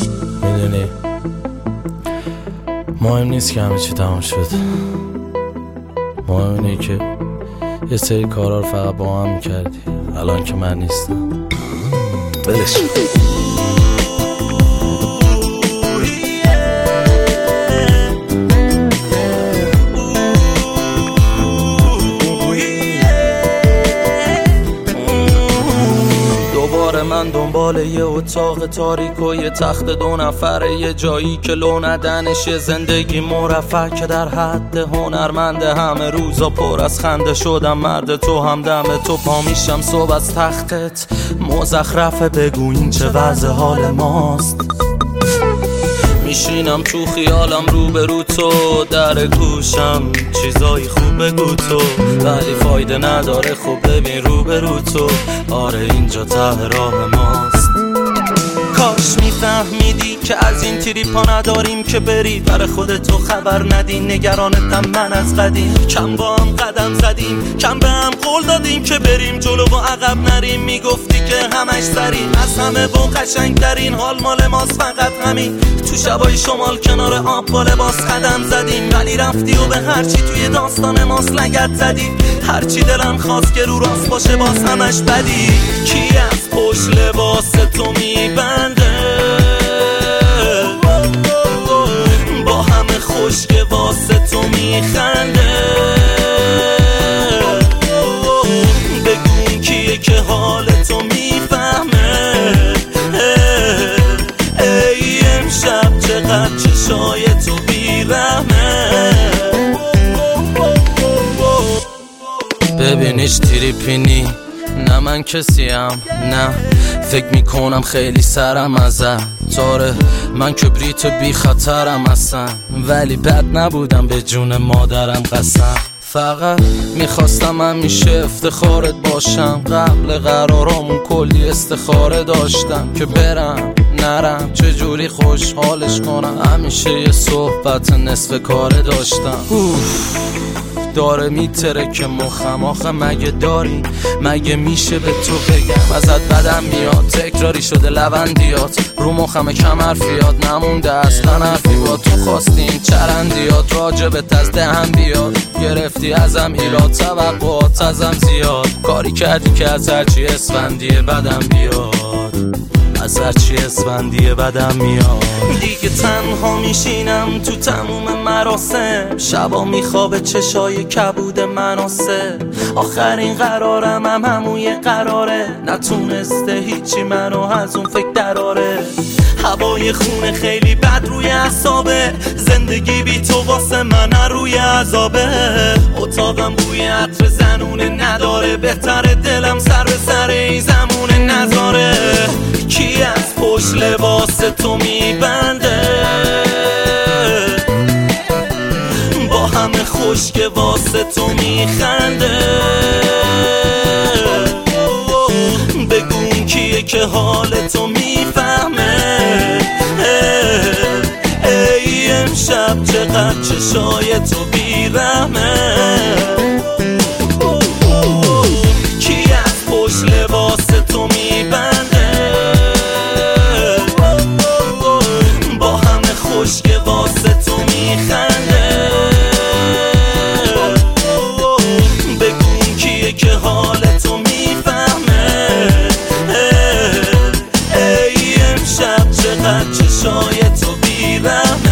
میدونی مهم نیست که همه چی تمام شد، مهم اینه که یه سری کارا رو فقط با هم میکردی. الان که من نیستم ولش من دنبال یه اتاق تاریک و یه تخت 2 نفره، یه جایی که لو ندنش، یه زندگی مرفه که در حد هنرمند. همه روزا پر از خنده شدم مرد تو، هم دم تو پا میشم صبح از تختت مزخرفه. بگو این چه وضع حال ماست؟ میشینم تو خیالم روبرو تو، در گوشم چیزای خوب بگو تو، ولی فایده نداره. خب ببین روبرو تو، آره اینجا ته راه ماست. کاش میفهمیدی که از این تریپا نداریم که بری برای خودتو خبر ندی. نگرانتم من از قدیم، کم با هم قدم زدیم، کم به هم قول دادیم که بریم جلو و عقب نریم. میگفتی که همش سریم، از همه با قشنگ ترین حال مال ماست فقط همین. تو شبای شمال کنار آب با لباس قدم زدیم، ولی رفتی و به هرچی توی داستان ماست لگد زدی. هرچی دلم خواست که رو راست باشه باز همش بدی. کی از پشت لباس تو میبنده با همه خوشگه واسه تو میخنده؟ بگو کیه که حال تو میفهمه؟ ای امشب چقدر چشای تو بیرحمه. ببینیش تریپینی نه من کسیم، نه فکر میکنم خیلی سرم ازم تاره. من کبریت بی خطرم اصلا، ولی بد نبودم به جون مادرم قسم. فقط میخواستم همیشه افتخارت باشم. قبل قرارامون کلی استخاره داشتم که برم نرم چجوری خوشحالش کنم. همیشه یه صحبت نصف کاره داشتم. داره میتره که مخم آخه مگه داری؟ مگه میشه به تو بگم ازت بدم میاد؟ تکراری شده لبندیات رو مخم کم حرفیات، نمونده اصلا حرفی با تو. خواستی این چرندیات راجبت از دهن بیاد، گرفتی ازم ایراد توقعات ازم زیاد. کاری کردی که از هرچی اسفندیه بدم بیاد، از هرچی اسفندیه بدم میاد. دیگه تنها میشینم تو تموم مراسم، شبا میخوابه چشای کبود مناسه. آخرین قرارم هم همون قراره، نتونسته هیچی منو از اون فکر دراره. هوای خونه خیلی بد روی اعصابه، زندگی بی تو واسه من روی عذابه. اتاقم بوی عطر زنونه نداره، بهتره دلم سر به سر این زمونه نذاره. کی از پشت لباس تو میبنده با همه خوشگه واسه تو میخنده؟ بگو کیه که حال تو میفهمه؟ ای امشب چقدر چشای تو بیرحمه. کی از پشت لباس تو میبنده با همه خوشگه واسه تو میخنده؟ بگو کیه که حال تو میفهمه؟ ای امشب چقدر چشای تو بیرحمه.